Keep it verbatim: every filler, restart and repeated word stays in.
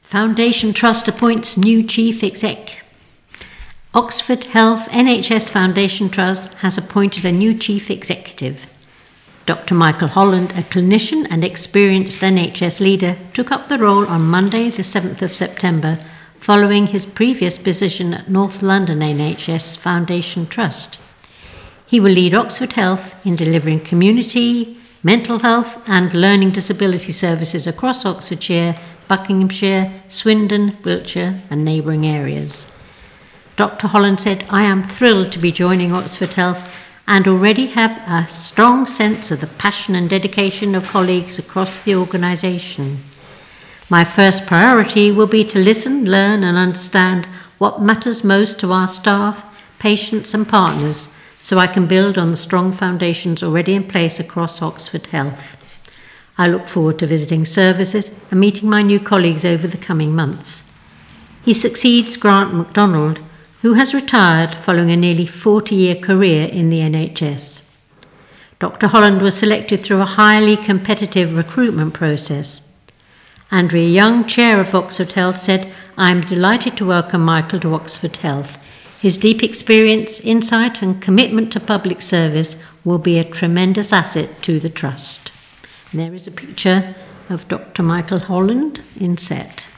Foundation Trust appoints new Chief Exec. Oxford Health N H S Foundation Trust has appointed a new Chief Executive. Doctor Michael Holland, a clinician and experienced N H S leader, took up the role on Monday the seventh of September, following his previous position at North London N H S Foundation Trust. He will lead Oxford Health in delivering community, mental health and learning disability services across Oxfordshire, Buckinghamshire, Swindon, Wiltshire and neighbouring areas. Doctor Holland said, "I am thrilled to be joining Oxford Health and already have a strong sense of the passion and dedication of colleagues across the organisation. My first priority will be to listen, learn and understand what matters most to our staff, patients and partners, so I can build on the strong foundations already in place across Oxford Health. I look forward to visiting services and meeting my new colleagues over the coming months." He succeeds Grant MacDonald, who has retired following a nearly forty-year career in the N H S. Doctor Holland was selected through a highly competitive recruitment process. Andrea Young, chair of Oxford Health, said, "I am delighted to welcome Michael to Oxford Health. His deep experience, insight and commitment to public service will be a tremendous asset to the Trust." And there is a picture of Doctor Michael Holland in set.